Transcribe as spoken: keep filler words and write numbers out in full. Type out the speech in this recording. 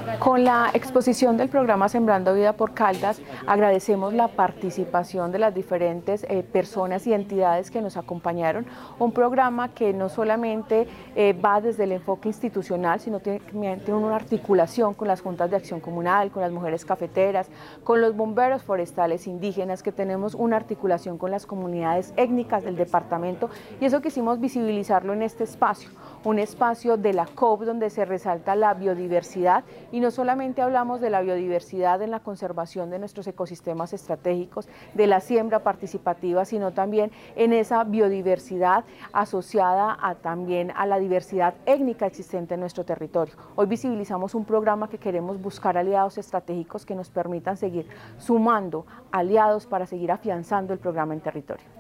Con la exposición del programa Sembrando Vida por Caldas, agradecemos la participación de las diferentes eh, personas y entidades que nos acompañaron. Un programa que no solamente eh, va desde el enfoque institucional, sino que tiene, tiene una articulación con las juntas de acción comunal, con las mujeres cafeteras, con los bomberos forestales indígenas, que tenemos una articulación con las comunidades étnicas del departamento, y eso quisimos visibilizarlo en este espacio, un espacio de la COP donde se resalta la biodiversidad, y no solamente hablamos de la biodiversidad en la conservación de nuestros ecosistemas estratégicos, de la siembra participativa, sino también en esa biodiversidad asociada a, también a la diversidad étnica existente en nuestro territorio. Hoy visibilizamos un programa que queremos buscar aliados estratégicos que nos permitan seguir sumando aliados para seguir afianzando el programa en territorio.